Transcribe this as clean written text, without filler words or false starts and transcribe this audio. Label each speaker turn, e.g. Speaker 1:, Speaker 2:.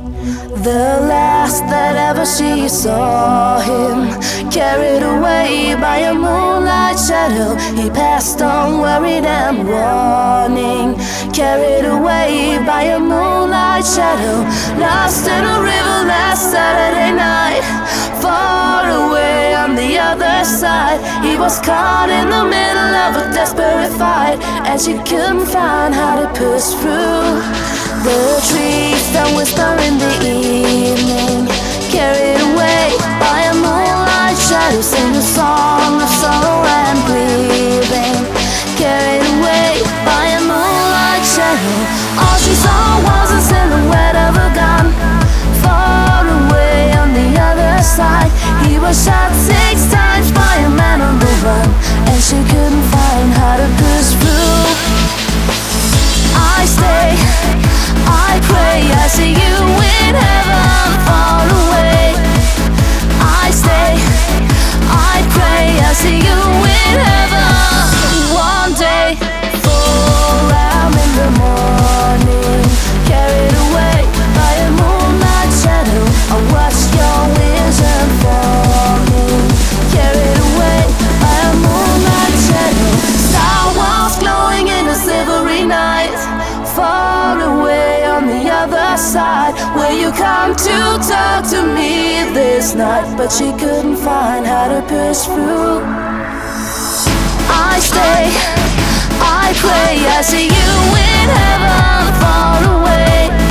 Speaker 1: The last that ever she saw him, carried away by a moonlight shadow. He passed on worried and warning, carried away by a moonlight shadow. Lost in a river last Saturday night, far away on the other side. He was caught in the middle of a desperate fight, and she couldn't find how to push through. The trees that whisper in the evening, carried away by a moonlight shadow, sing a song of sorrow and grieving, carried away by a moonlight shadow. All she saw was a silhouette of a gun, far away on the other side. He was shot 6 times by a man on the run, and she couldn't find how to push through. I stay, I pray, I see you in heaven far away. I stay, I pray, I see you in heaven one day. 4 a.m. in the morning, carried away by a moonlight shadow. I watch your vision forming, carried away by a moonlight shadow. Star wars glowing in a silvery night, far away on the other side. Will you come to talk to me this night? But she couldn't find how to push through. I stay, I pray, I see you in heaven far away.